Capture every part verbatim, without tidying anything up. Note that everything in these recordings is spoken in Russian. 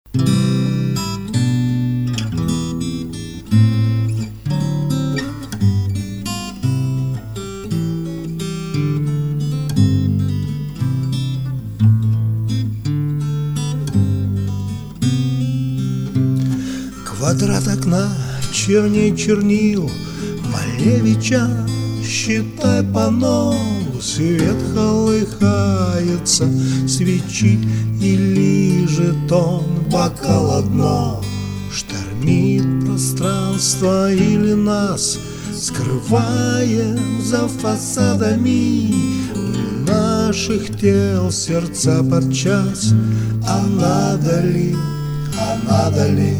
Квадрат окна черней чернил Малевича, считай по нову. Свет колыхается свечи и лижет он бокал одно. Штормит пространство или нас, скрывая за фасадами наших тел сердца подчас. А надо ли, а надо ли?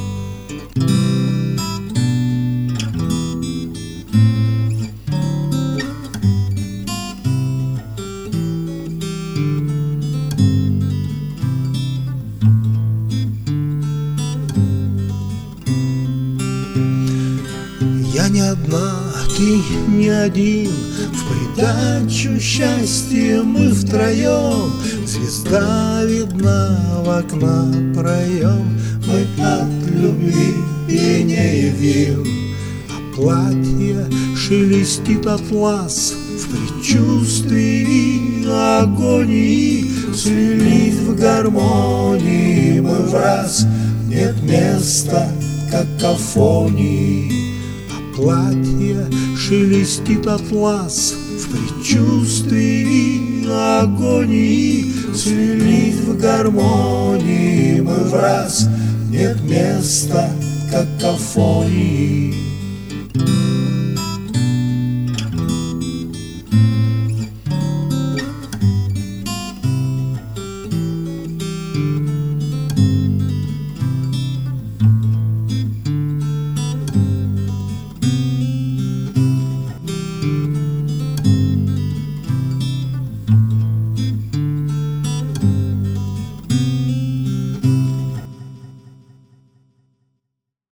Я не одна, ты не один, в придачу счастья мы втроем. Звезда видна в окна проем, мы от любви пение вин. А платье шелестит атлас в предчувствии агонии. Слились в гармонии мы враз, нет места какофонии. Платье шелестит атлас в предчувствии агонии. Слились в гармонии мы враз, нет места какофонии.